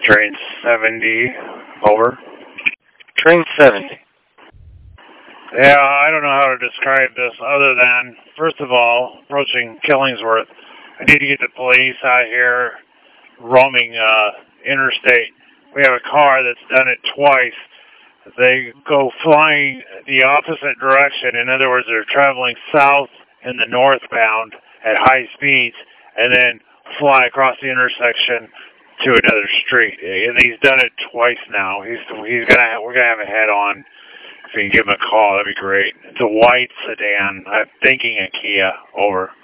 Train 70, over. Train 70. Yeah, I don't know how to describe this other than, first of all, approaching Killingsworth. I need to get the police out here roaming interstate. We have a car that's done it twice. They go flying the opposite direction. In other words, they're traveling south in the northbound at high speeds and then fly across the intersection to another street. And he's done it twice now. We're gonna have a head on. If you can give him a call, that'd be great. It's a white sedan. I'm thinking a Kia. Over.